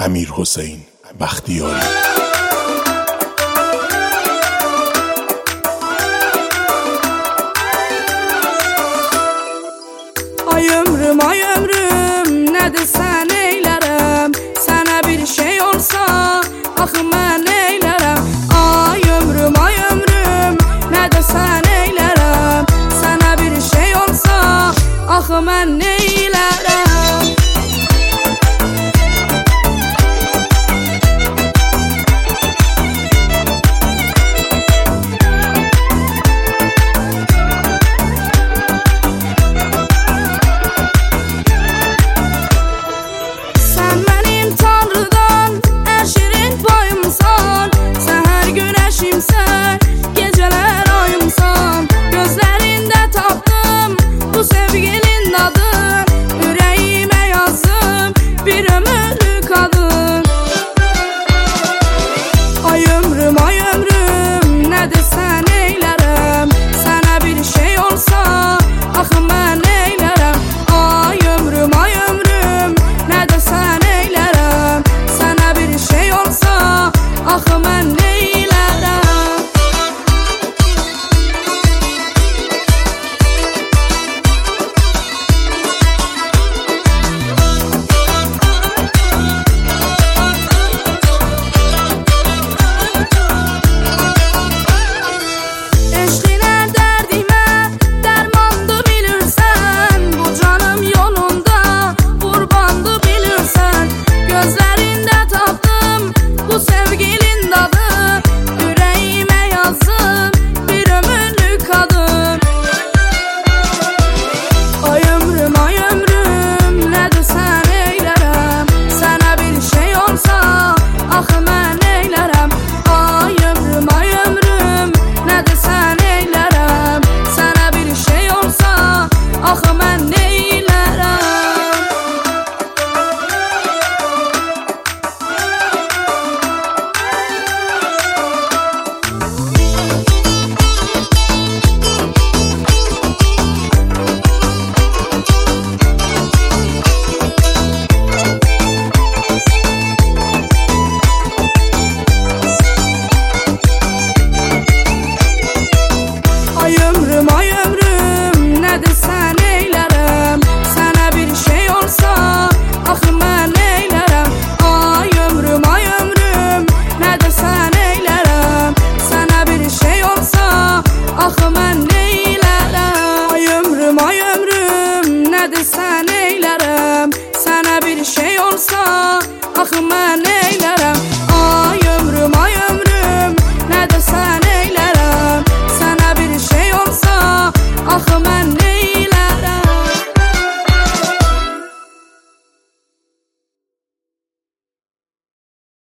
امیرحسین بختیاری. Ay ömrüm ne desen eylerim, sana bir şey olsa ah ben eylerim. Ay ömrüm ne desen eylerim, sana bir şey olsa ah ben eylerim. Sen geceler ayımsan, gözlerinde taptım bu sevginin adını, yüreğime yazdım bir ömürlük adın. Ay ömrüm ne desen eylerim, sana bir şey olsa ah ben eylerim. Ay ömrüm ne desen eylerim, sana bir şey olsa ah ben eylerim. Sen eylerim, sana bir şey olsa ah ben eylerim. Ay ömrüm ne desen eylerim, sana bir şey olsa ah ben